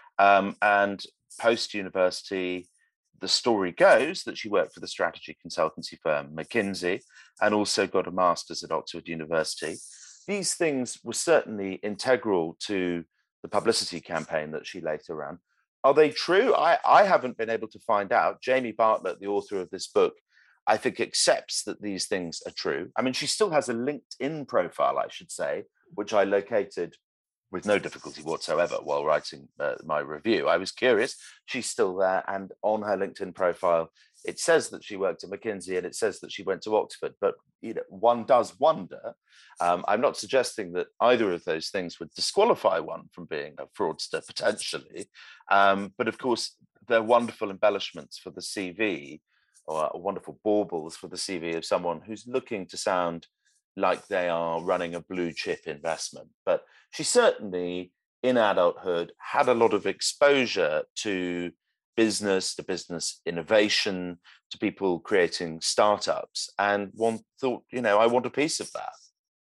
And post-university, the story goes that she worked for the strategy consultancy firm McKinsey and also got a master's at Oxford University. These things were certainly integral to the publicity campaign that she later ran. Are they true? I haven't been able to find out. Jamie Bartlett, the author of this book, I think accepts that these things are true. I mean, she still has a LinkedIn profile, I should say, which I located with no difficulty whatsoever while writing my review. I was curious. She's still there. And on her LinkedIn profile, it says that she worked at McKinsey and it says that she went to Oxford. But one does wonder. I'm not suggesting that either of those things would disqualify one from being a fraudster, potentially. But of course, they're wonderful embellishments for the CV, or wonderful baubles for the CV of someone who's looking to sound like they are running a blue chip investment. But she certainly, in adulthood, had a lot of exposure to business innovation, to people creating startups. And one thought, I want a piece of that.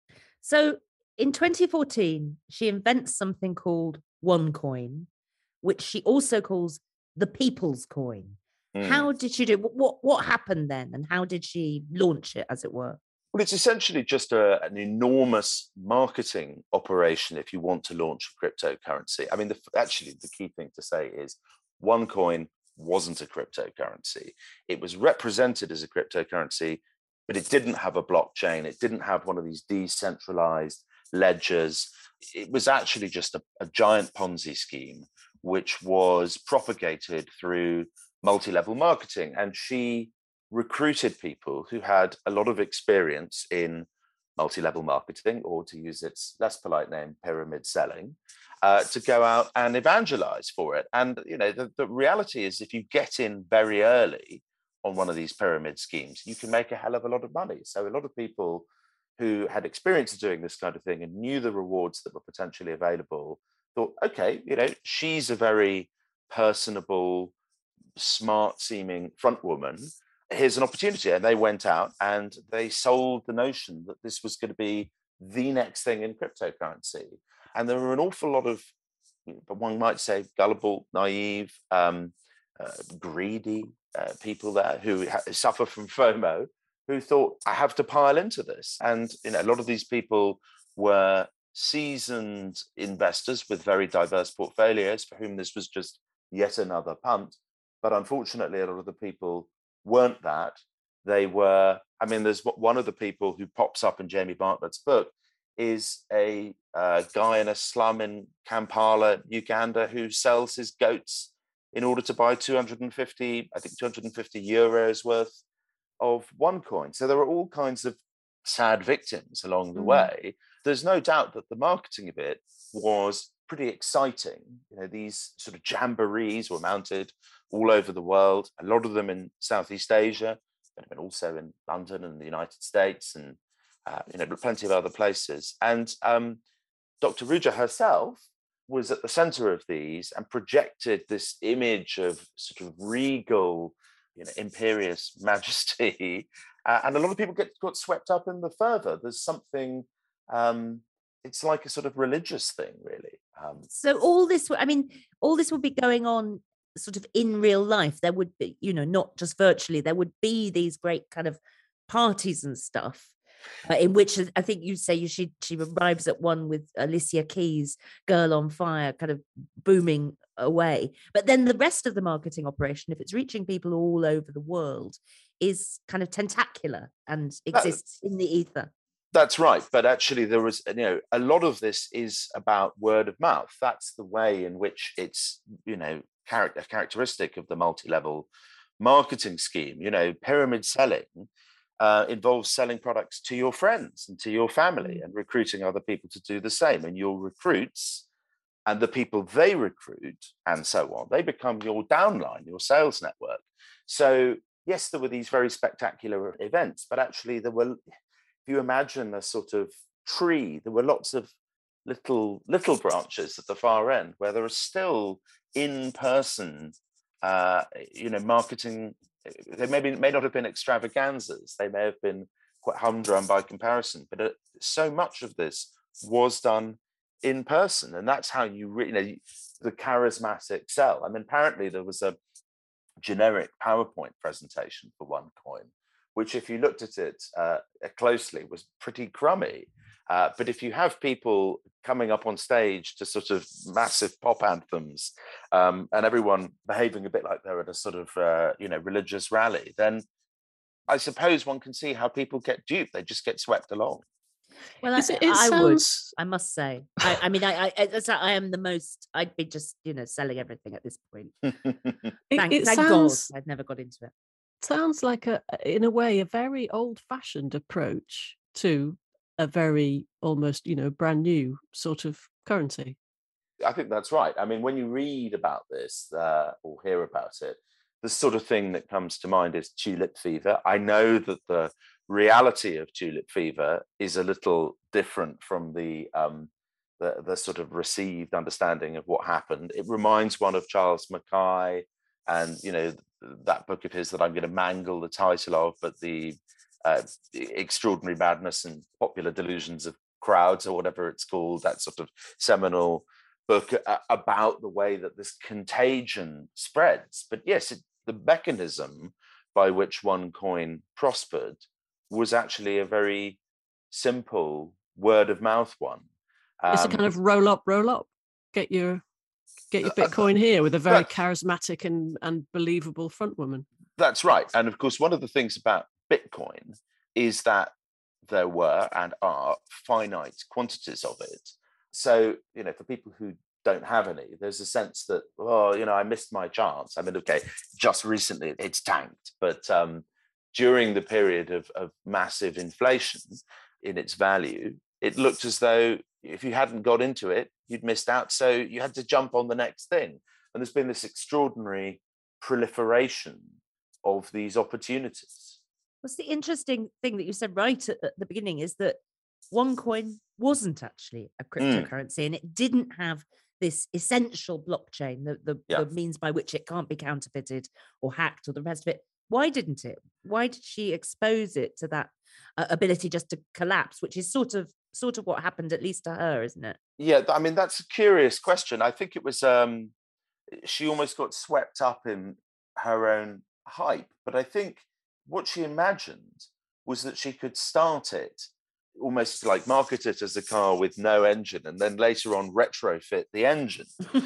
So in 2014, she invents something called OneCoin, which she also calls the People's Coin. How did she do? What happened then? And how did she launch it, as it were? Well, it's essentially just an enormous marketing operation if you want to launch a cryptocurrency. I mean, actually, the key thing to say is OneCoin wasn't a cryptocurrency. It was represented as a cryptocurrency, but it didn't have a blockchain. It didn't have one of these decentralized ledgers. It was actually just a giant Ponzi scheme, which was propagated through multi-level marketing. And she recruited people who had a lot of experience in multi-level marketing, or to use its less polite name, pyramid selling, to go out and evangelize for it. And the reality is, if you get in very early on one of these pyramid schemes, you can make a hell of a lot of money. So a lot of people who had experience of doing this kind of thing and knew the rewards that were potentially available thought, okay, she's a very personable, smart-seeming front woman. Here's an opportunity. And they went out and they sold the notion that this was going to be the next thing in cryptocurrency. And there were an awful lot of, one might say, gullible, naive, greedy people there who suffer from FOMO, who thought, I have to pile into this. And a lot of these people were seasoned investors with very diverse portfolios for whom this was just yet another punt. But unfortunately, a lot of the people weren't that. They were, there's one of the people who pops up in Jamie Bartlett's book is a guy in a slum in Kampala, Uganda, who sells his goats in order to buy 250 euros worth of OneCoin. So there were all kinds of sad victims along the way. There's no doubt that the marketing of it was pretty exciting. These sort of jamborees were mounted all over the world, a lot of them in Southeast Asia, but also in London and the United States and plenty of other places. And Dr. Ruja herself was at the center of these and projected this image of sort of regal, imperious majesty. And a lot of people got swept up in the fervor. There's something, it's like a sort of religious thing, really. So all this would be going on sort of in real life. There would be, not just virtually, there would be these great kind of parties and stuff in which I think you say she arrives at one with Alicia Keys' Girl on Fire kind of booming away. But then the rest of the marketing operation, if it's reaching people all over the world, is kind of tentacular and exists in the ether. That's right. But actually there was, a lot of this is about word of mouth. That's the way in which it's, a characteristic of the multi-level marketing scheme. Pyramid selling involves selling products to your friends and to your family and recruiting other people to do the same. And your recruits and the people they recruit and so on, they become your downline, your sales network. So yes, there were these very spectacular events, but actually there were, if you imagine a sort of tree, there were lots of little branches at the far end where there are still in-person, marketing. They may not have been extravaganzas. They may have been quite humdrum by comparison, but so much of this was done in person, and that's how the charismatic sell. I mean, apparently there was a generic PowerPoint presentation for OneCoin, which, if you looked at it closely, was pretty crummy. But if you have people coming up on stage to sort of massive pop anthems, and everyone behaving a bit like they're at a sort of religious rally, then I suppose one can see how people get duped. They just get swept along. Well, I must say. I mean, I am the most. I'd be just selling everything at this point. Thank God I'd never got into it. Sounds like in a way a very old-fashioned approach to a very almost brand new sort of currency. I think that's right. I mean, when you read about this or hear about it, the sort of thing that comes to mind is tulip fever. I know that the reality of tulip fever is a little different from the sort of received understanding of what happened. It reminds one of Charles Mackay and that book of his that I'm going to mangle the title of, but the Extraordinary Madness and Popular Delusions of Crowds, or whatever it's called, that sort of seminal book about the way that this contagion spreads. But yes, the mechanism by which OneCoin prospered was actually a very simple word of mouth one. It's a kind of roll up, get your Bitcoin here, with a very charismatic and believable front woman. That's right. And of course, one of the things about Bitcoin is that there were and are finite quantities of it. So, for people who don't have any, there's a sense that, I missed my chance. I mean, okay, just recently it's tanked, but during the period of massive inflation in its value, it looked as though if you hadn't got into it, you'd missed out. So you had to jump on the next thing. And there's been this extraordinary proliferation of these opportunities. What's the interesting thing that you said right at the beginning is that OneCoin wasn't actually a cryptocurrency, and it didn't have this essential blockchain, the means by which it can't be counterfeited or hacked or the rest of it. Why didn't it? Why did she expose it to that ability just to collapse, which is sort of what happened, at least to her, isn't it? Yeah, I mean, that's a curious question. I think it was she almost got swept up in her own hype. But I think what she imagined was that she could start it, almost like market it as a car with no engine, and then later on retrofit the engine.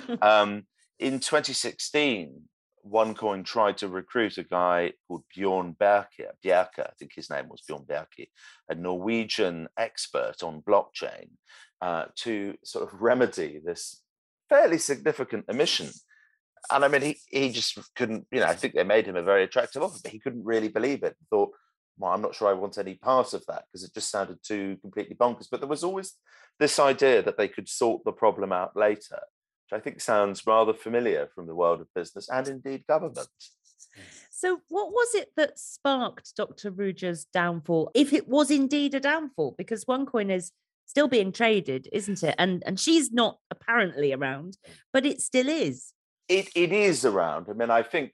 In 2016, OneCoin tried to recruit a guy called Bjorn Bjerke, I think his name was Bjorn Bjerke, a Norwegian expert on blockchain, to sort of remedy this fairly significant omission. And I mean, he just couldn't, I think they made him a very attractive offer, but he couldn't really believe it. He thought, well, I'm not sure I want any part of that, because it just sounded too completely bonkers. But there was always this idea that they could sort the problem out later, which I think sounds rather familiar from the world of business and indeed government. So what was it that sparked Dr. Ruja's downfall, if it was indeed a downfall? Because OneCoin is still being traded, isn't it? And she's not apparently around, but it still is. It is around. I mean, I think,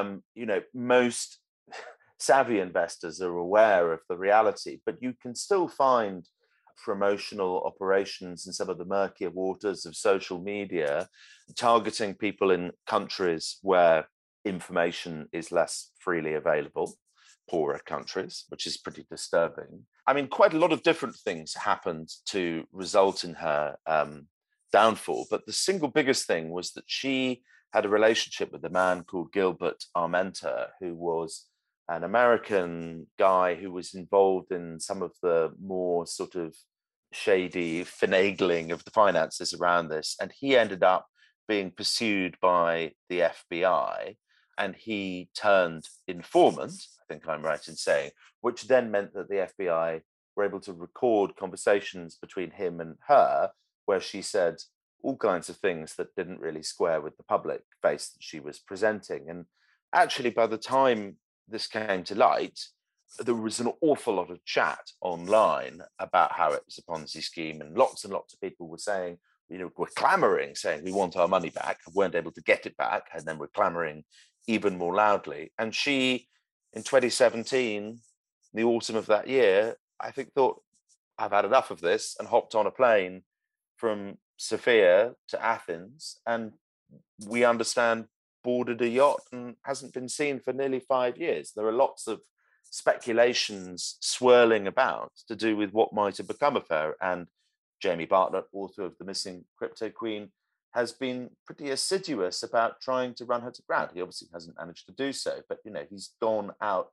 most savvy investors are aware of the reality, but you can still find promotional operations in some of the murkier waters of social media, targeting people in countries where information is less freely available, poorer countries, which is pretty disturbing. I mean, quite a lot of different things happened to result in her downfall, but the single biggest thing was that she had a relationship with a man called Gilbert Armenta, who was an American guy who was involved in some of the more sort of shady finagling of the finances around this. And he ended up being pursued by the FBI, and he turned informant, I think I'm right in saying, which then meant that the FBI were able to record conversations between him and her, where she said all kinds of things that didn't really square with the public face that she was presenting. And actually, by the time this came to light, there was an awful lot of chat online about how it was a Ponzi scheme, and lots of people were saying, were clamoring, saying we want our money back, weren't able to get it back, and then were clamoring even more loudly. And she, in 2017, the autumn of that year, I think thought, I've had enough of this, and hopped on a plane from Sofia to Athens, and we understand boarded a yacht and hasn't been seen for nearly 5 years. There are lots of speculations swirling about to do with what might have become of her. And Jamie Bartlett, author of The Missing Crypto Queen, has been pretty assiduous about trying to run her to ground. He obviously hasn't managed to do so, but he's gone out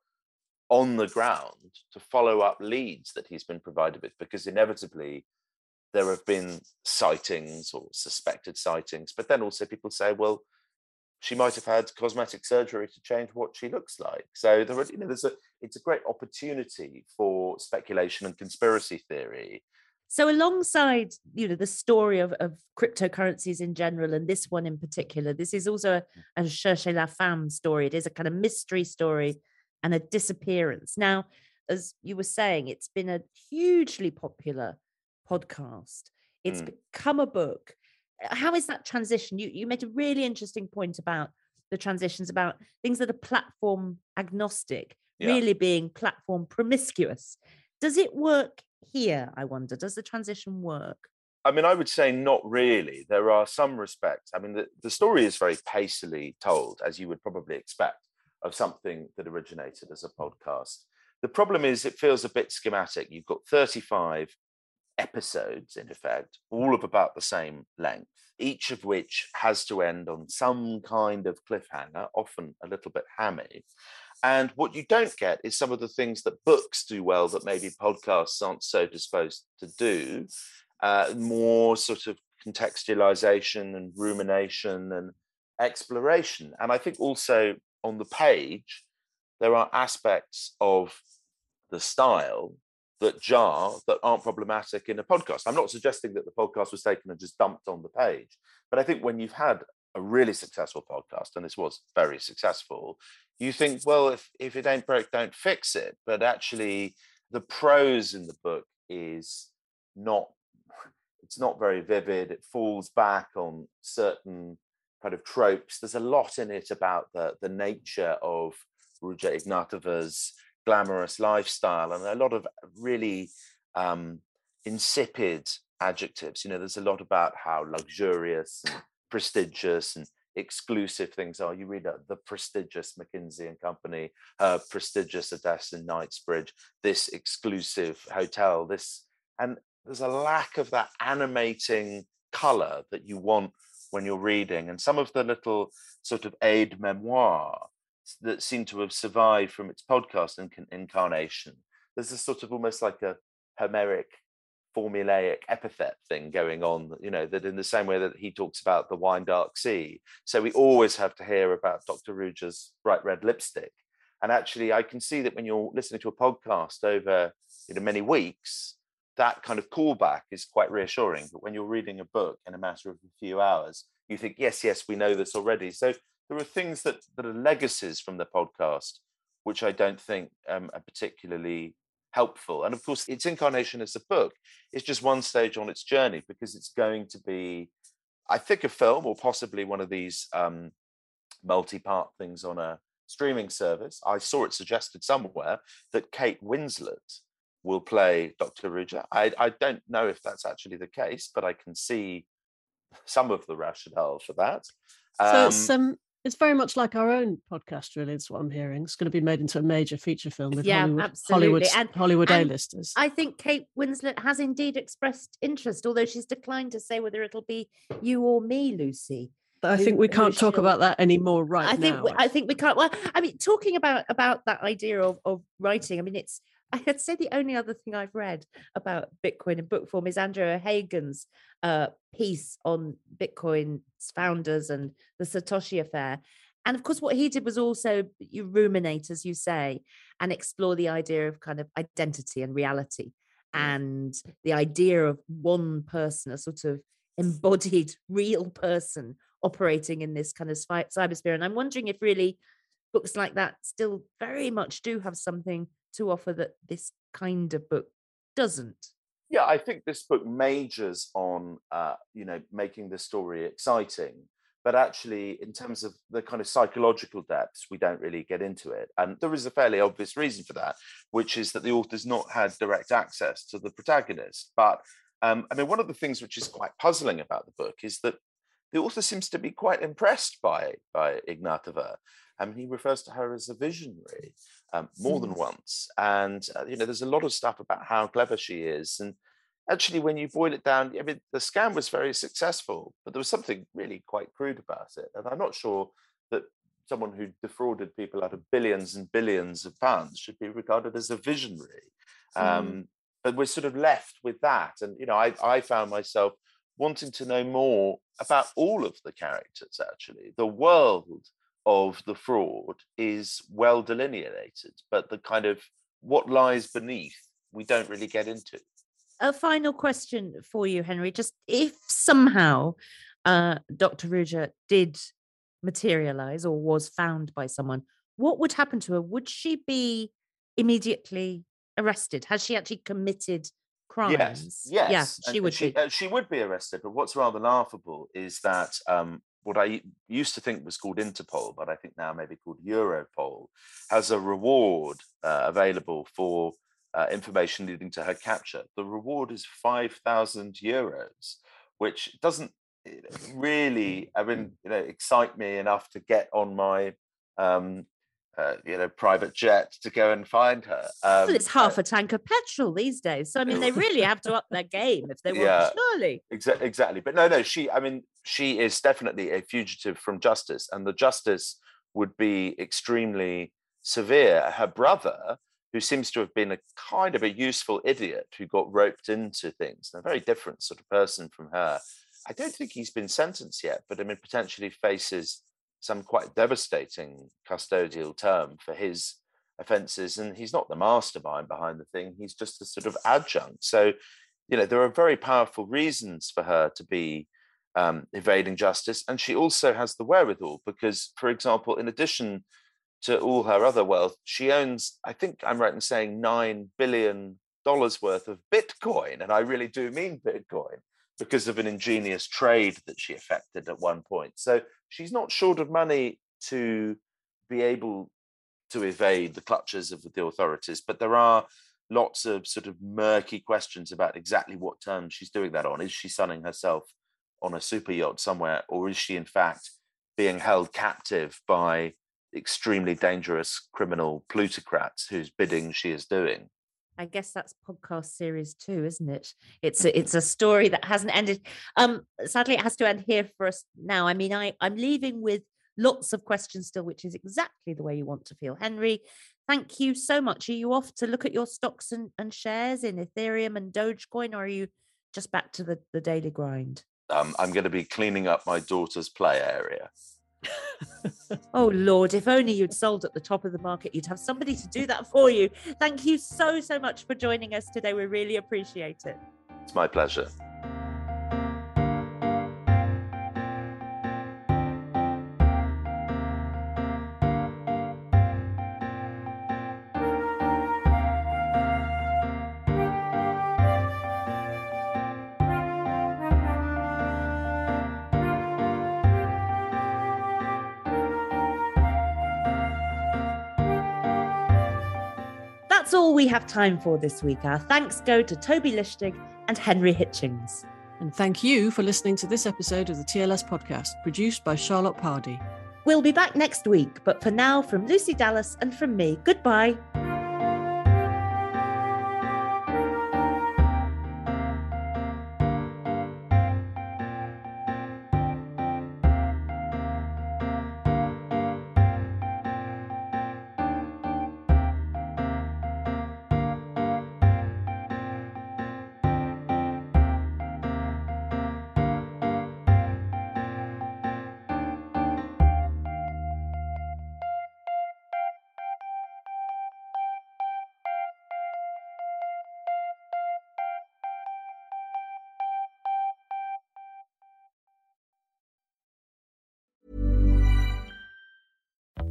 on the ground to follow up leads that he's been provided with, because inevitably there have been sightings or suspected sightings, but then also people say, well, she might have had cosmetic surgery to change what she looks like. So it's a great opportunity for speculation and conspiracy theory. So alongside, the story of cryptocurrencies in general, and this one in particular, this is also a Cherchez la Femme story. It is a kind of mystery story and a disappearance. Now, as you were saying, it's been a hugely popular podcast. It's become a book. How is that transition? You made a really interesting point about the transitions, about things that are platform agnostic, really being platform promiscuous. Does it work here, I wonder? Does the transition work? I mean, I would say not really. There are some respects. I mean, the story is very pacily told, as you would probably expect of something that originated as a podcast. The problem is it feels a bit schematic. You've got 35 episodes, in effect, all of about the same length, each of which has to end on some kind of cliffhanger, often a little bit hammy. And what you don't get is some of the things that books do well that maybe podcasts aren't so disposed to do, more sort of contextualization and rumination and exploration. And I think also on the page, there are aspects of the style that jar, that aren't problematic in a podcast. I'm not suggesting that the podcast was taken and just dumped on the page, but I think when you've had a really successful podcast, and this was very successful, you think, well, if it ain't broke, don't fix it. But actually, the prose in the book is it's not very vivid. It falls back on certain kind of tropes. There's a lot in it about the nature of Ruja Ignatova's glamorous lifestyle, and a lot of really insipid adjectives. There's a lot about how luxurious and prestigious and exclusive things are. You read the prestigious McKinsey and Company, prestigious Odessa Knightsbridge, this exclusive hotel, and there's a lack of that animating color that you want when you're reading. And some of the little sort of aide memoir that seem to have survived from its podcast incarnation, there's a sort of almost like a Homeric formulaic epithet thing going on, that in the same way that he talks about the wine dark sea. So we always have to hear about Dr. Ruja's bright red lipstick. And actually, I can see that when you're listening to a podcast over many weeks, that kind of callback is quite reassuring. But when you're reading a book in a matter of a few hours, you think, yes, we know this already. So there are things that are legacies from the podcast, which I don't think are particularly helpful. And of course, its incarnation as a book is just one stage on its journey, because it's going to be, I think, a film or possibly one of these multi-part things on a streaming service. I saw it suggested somewhere that Kate Winslet will play Dr. Ruja. I don't know if that's actually the case, but I can see some of the rationale for that. So it's very much like our own podcast, really. It's what I'm hearing. It's going to be made into a major feature film with Hollywood A-listers. I think Kate Winslet has indeed expressed interest, although she's declined to say whether it'll be you or me, Lucy. I think we can't talk about that anymore now. I think we can't. Well, I mean, talking about that idea of writing, I mean, I would say the only other thing I've read about Bitcoin in book form is Andrew O'Hagan's piece on Bitcoin's founders and the Satoshi affair. And of course, what he did was also you ruminate, as you say, and explore the idea of kind of identity and reality, and the idea of one person, a sort of embodied real person operating in this kind of cybersphere. And I'm wondering if really books like that still very much do have something to offer that this kind of book doesn't. Yeah, I think this book majors on, making the story exciting. But actually, in terms of the kind of psychological depths, we don't really get into it. And there is a fairly obvious reason for that, which is that the author's not had direct access to the protagonist. But one of the things which is quite puzzling about the book is that the author seems to be quite impressed by Ignatova. He refers to her as a visionary more than once. And, there's a lot of stuff about how clever she is. And actually, when you boil it down, the scam was very successful, but there was something really quite crude about it. And I'm not sure that someone who defrauded people out of billions and billions of pounds should be regarded as a visionary. But we're sort of left with that. And, I found myself wanting to know more about all of the characters, actually. The world of the fraud is well delineated, but the kind of what lies beneath, we don't really get into. A final question for you, Henry. Just if somehow Dr. Ruja did materialize or was found by someone, what would happen to her? Would she be immediately arrested? Has she actually committed crimes? Yes. Yeah, she would be. She would be arrested. But what's rather laughable is that what I used to think was called Interpol, but I think now maybe called Europol, has a reward available for information leading to her capture. The reward is 5,000 euros, which doesn't really, excite me enough to get on my, private jet to go and find her. Well, it's half a tank of petrol these days. So, they really have to up their game if they want, surely. Exactly. But no, she is definitely a fugitive from justice, and the justice would be extremely severe. Her brother, who seems to have been a kind of a useful idiot who got roped into things, a very different sort of person from her. I don't think he's been sentenced yet, but potentially faces some quite devastating custodial term for his offences. And he's not the mastermind behind the thing. He's just a sort of adjunct. So, there are very powerful reasons for her to be evading justice. And she also has the wherewithal because, for example, in addition to all her other wealth, she owns, I think I'm right in saying, $9 billion worth of Bitcoin. And I really do mean Bitcoin, because of an ingenious trade that she effected at one point. So she's not short of money to be able to evade the clutches of the authorities. But there are lots of sort of murky questions about exactly what terms she's doing that on. Is she sunning herself on a super yacht somewhere, or is she in fact being held captive by extremely dangerous criminal plutocrats whose bidding she is doing? I guess that's podcast series 2, isn't it? It's a story that hasn't ended. Sadly, it has to end here for us now. I'm leaving with lots of questions still, which is exactly the way you want to feel. Henry, thank you so much. Are you off to look at your stocks and shares in Ethereum and Dogecoin, or are you just back to the daily grind? I'm going to be cleaning up my daughter's play area. Oh Lord, if only you'd sold at the top of the market, you'd have somebody to do that for you. Thank you so much for joining us today. We really appreciate it. It's my pleasure. That's all we have time for this week. Our thanks go to Toby Lishtig and Henry Hitchings. And thank you for listening to this episode of the TLS podcast, produced by Charlotte Pardee. We'll be back next week, but for now, from Lucy Dallas and from me, goodbye.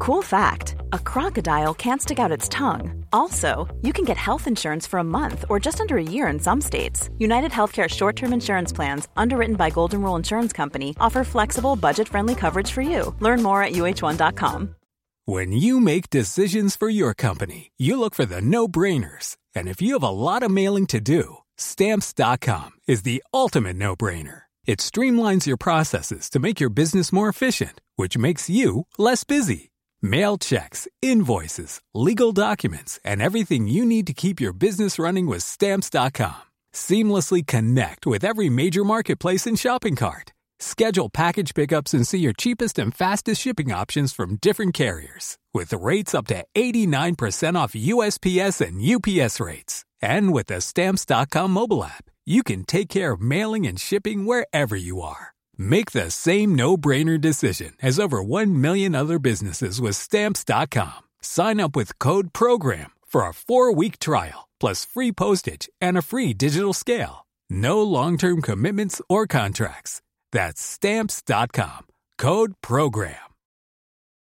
Cool fact, a crocodile can't stick out its tongue. Also, you can get health insurance for a month or just under a year in some states. United Healthcare short-term insurance plans, underwritten by Golden Rule Insurance Company, offer flexible, budget-friendly coverage for you. Learn more at uh1.com. When you make decisions for your company, you look for the no-brainers. And if you have a lot of mailing to do, Stamps.com is the ultimate no-brainer. It streamlines your processes to make your business more efficient, which makes you less busy. Mail checks, invoices, legal documents, and everything you need to keep your business running with Stamps.com. Seamlessly connect with every major marketplace and shopping cart. Schedule package pickups and see your cheapest and fastest shipping options from different carriers, with rates up to 89% off USPS and UPS rates. And with the Stamps.com mobile app, you can take care of mailing and shipping wherever you are. Make the same no-brainer decision as over 1 million other businesses with Stamps.com. Sign up with code PROGRAM for a 4-week trial, plus free postage and a free digital scale. No long-term commitments or contracts. That's Stamps.com. Code PROGRAM.